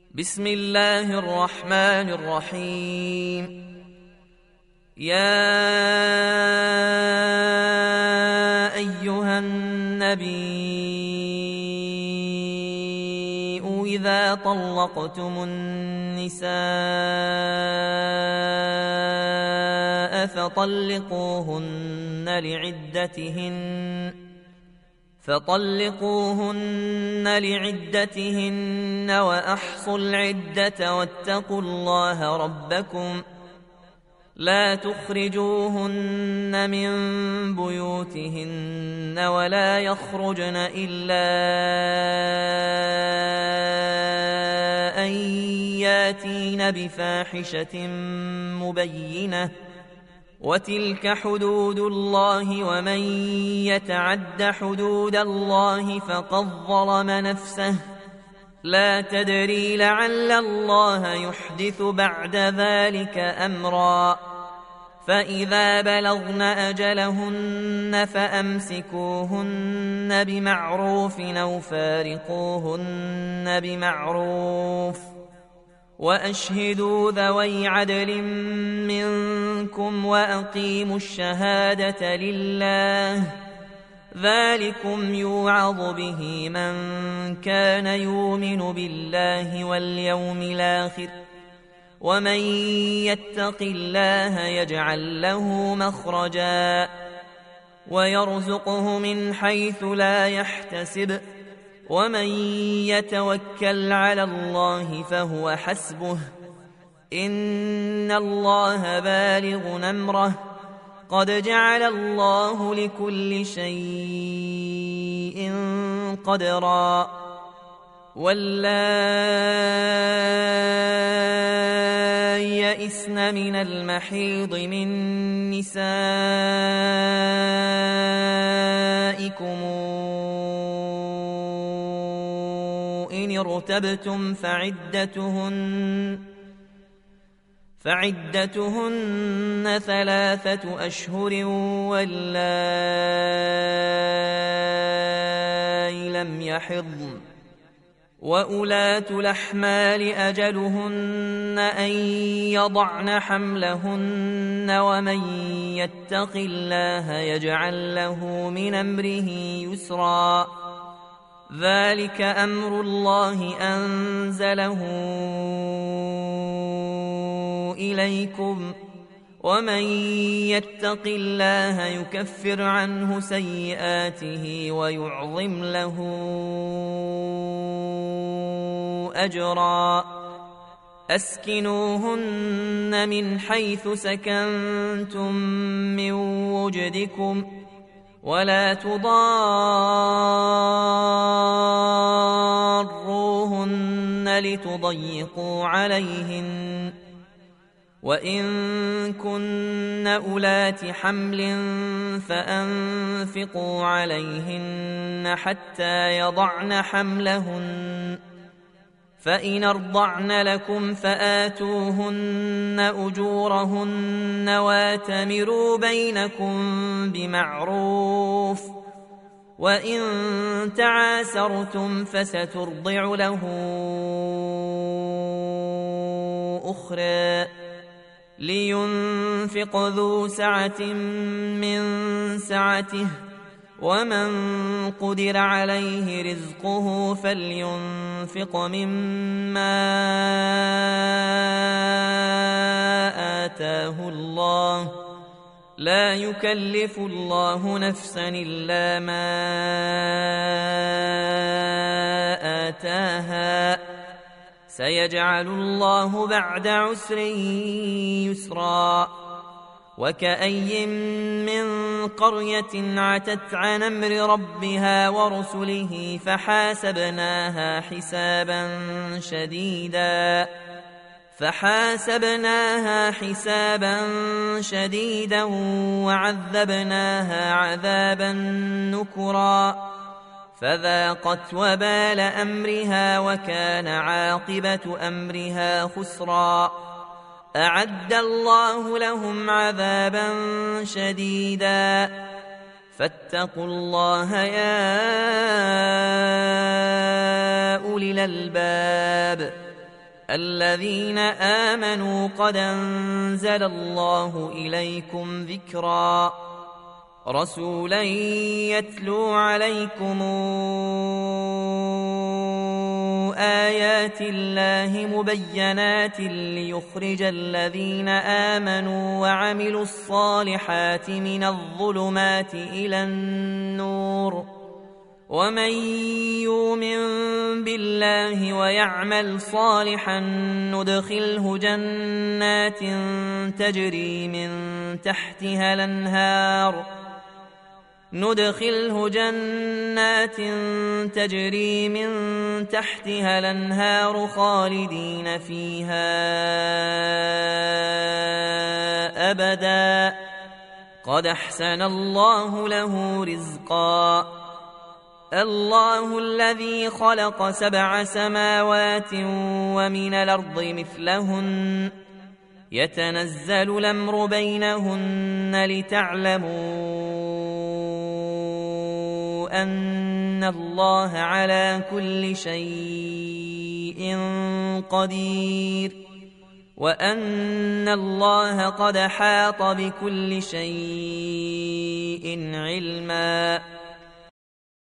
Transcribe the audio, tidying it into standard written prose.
بسم الله الرحمن الرحيم. يا أيها النبي إذا طلقتم النساء فطلقوهن لعدتهن وأحصوا العدة واتقوا الله ربكم لا تخرجوهن من بيوتهن ولا يخرجن إلا أن ياتين بفاحشة مبينة وتلك حدود الله ومن يتعد حدود الله فقد ظلم نفسه لا تدري لعل الله يحدث بعد ذلك أمرا فإذا بلغن أجلهن فأمسكوهن بمعروف أو فارقوهن بمعروف وأشهدوا ذوي عدل منكم وأقيموا الشهادة لله ذلكم يوعظ به من كان يؤمن بالله واليوم الآخر ومن يتق الله يجعل له مخرجا ويرزقه من حيث لا يحتسب ومن يتوكل على الله فهو حسبه إن الله بالغ أمره قد جعل الله لكل شيء قدرا واللائي يئسن من المحيض من نسائكم إن ارتبتم فعدتهن 3 أشهر واللائي لم يحضن وأولاة الأحمال أجلهن أن يضعن حملهن ومن يتق الله يجعل له من أمره يسرا ذلك أمر الله أنزله إليكم ومن يتق الله يكفر عنه سيئاته ويعظم له أجرا أسكنوهن من حيث سكنتم من وجدكم ولا تضاروهن لتضيقوا عليهن وإن كن أولات حمل فأنفقوا عليهن حتى يضعن حملهن فإن أرضعن لكم فآتوهن أجورهن واتمروا بينكم بمعروف وإن تعاسرتم فسترضع له أخرى لينفق ذو سعة من سعته ومن قدر عليه رزقه فلينفق مما آتاه الله لا يكلف الله نفسا إلا ما آتاها سيجعل الله بعد عسر يسرا وكأي من قرية عتت عن أمر ربها ورسله فحاسبناها حسابا شديدا وعذبناها عذابا نكرا فذاقت وبال أمرها وكان عاقبة أمرها خسرا أعد الله لهم عذابا شديدا فاتقوا الله يا أولي الألباب الذين آمنوا قد أنزل الله إليكم ذكرا رسولا يتلو عليكم آيات الله مبينات ليخرج الذين آمنوا وعملوا الصالحات من الظلمات إلى النور ومن يؤمن بالله ويعمل صالحا ندخله جنات تجري من تحتها الأنهار خالدين فيها أبدا قد أحسن الله له رزقا الله الذي خلق 7 سماوات ومن الأرض مثلهن يتنزل الأمر بينهن لتعلموا أن الله على كل شيء قدير وأن الله قد حاط بكل شيء علما